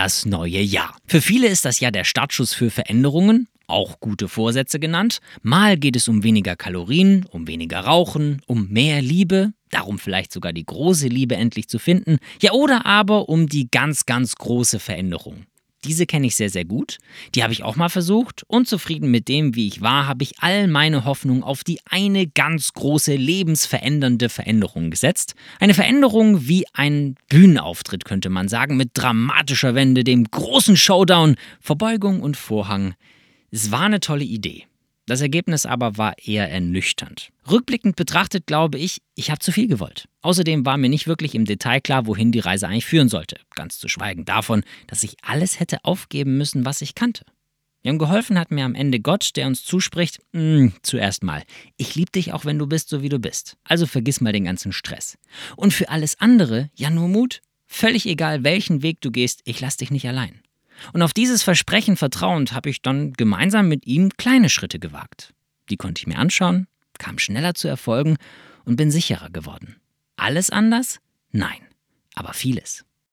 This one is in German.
das neue Jahr. Für viele ist das Jahr der Startschuss für Veränderungen, auch gute Vorsätze genannt. Mal geht es um weniger Kalorien, um weniger Rauchen, um mehr Liebe, darum vielleicht sogar die große Liebe endlich zu finden. Ja, oder aber um die ganz, ganz große Veränderung. Diese kenne ich sehr, sehr gut. Die habe ich auch mal versucht. Unzufrieden mit dem, wie ich war, habe ich all meine Hoffnung auf die eine ganz große, lebensverändernde Veränderung gesetzt. Eine Veränderung wie ein Bühnenauftritt, könnte man sagen, mit dramatischer Wende, dem großen Showdown, Verbeugung und Vorhang. Es war eine tolle Idee. Das Ergebnis aber war eher ernüchternd. Rückblickend betrachtet glaube ich, ich habe zu viel gewollt. Außerdem war mir nicht wirklich im Detail klar, wohin die Reise eigentlich führen sollte. Ganz zu schweigen davon, dass ich alles hätte aufgeben müssen, was ich kannte. Ja, und geholfen hat mir am Ende Gott, der uns zuspricht, zuerst mal, ich liebe dich auch, wenn du bist, so wie du bist. Also vergiss mal den ganzen Stress. Und für alles andere, ja nur Mut. Völlig egal, welchen Weg du gehst, ich lass dich nicht allein. Und auf dieses Versprechen vertrauend habe ich dann gemeinsam mit ihm kleine Schritte gewagt. Die konnte ich mir anschauen, kam schneller zu Erfolgen und bin sicherer geworden. Alles anders? Nein, aber vieles.